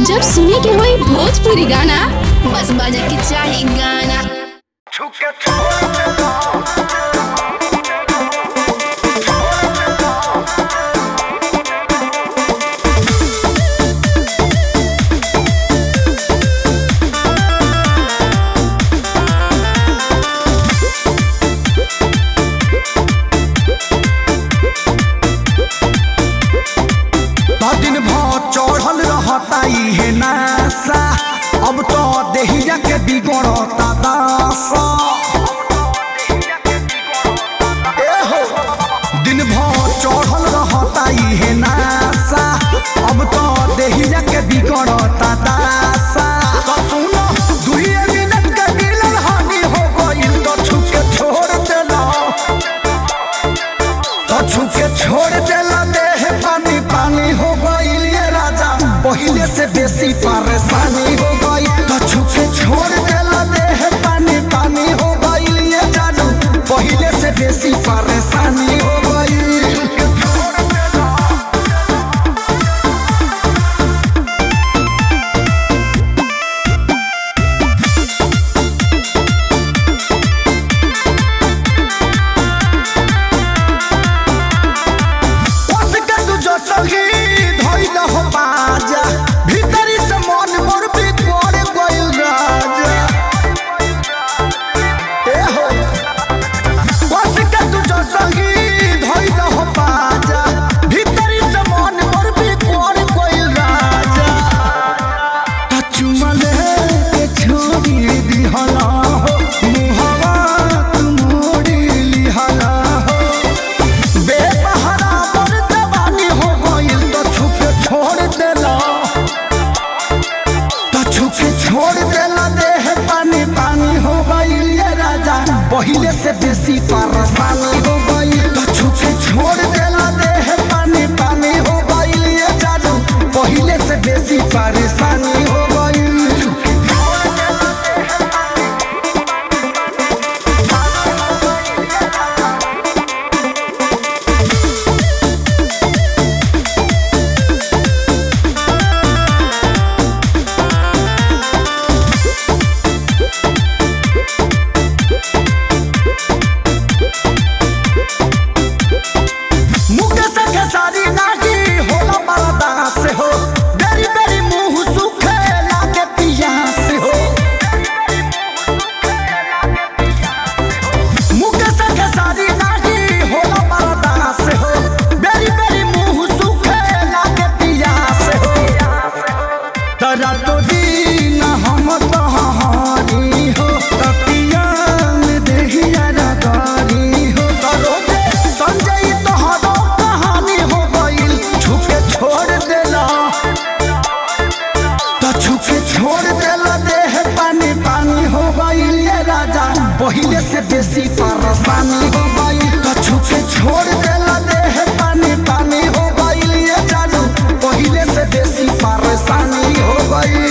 जब सुने के होई भोजपुरी गाना, बस बजे के चाही गाना। दिन भर चढ़ल रहता है नासा, अब तो देहिया के बिगड़ता दासा। दिन भर चढ़ल रहता है नासा, अब तो देहिया के बिगड़ता दासा। तो सुनो दुइये मिनट के मिलन हानि हो गइल, तो छुके छोड़ देला, तो छुके छोड़ देला, देह पानी पानी हो गइल ये राजा, पहिले से बेसी परेशानी हो गई। तो छुके छोड़ देला, देह पानी पानी हो गइल ये जानू, पहिले से बेसी परेशानी हो गई। पहिले से बेसी परेशानी हो गई, तो छुके छोड़ देला, देह पानी पानी हो गई ये जानू, पहिले से बेसी परेशानी हो गई। रातों दिन हम तहारी हो, तपिया में देहिया रगारी हो, रोजे संजय तोहरो कहानी हो गइल, छुके छोड़ देला, तो छुके छोड़ देला, देह पानी पानी हो गइल ये राजा, पहिले से बेसी परेशानी हो गइल। तो छुके छोड़ देला, देह पानी पानी हो गइल ये जानू, पहिले से बेसी परेशानी हो गई।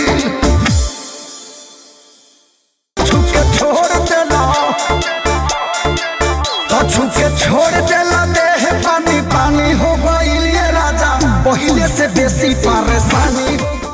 छुके छोड़ देला, तो छुके छोड़ देला, देह पानी पानी हो गइल ये राजा, पहिले से बेसी परेशानी हो गई।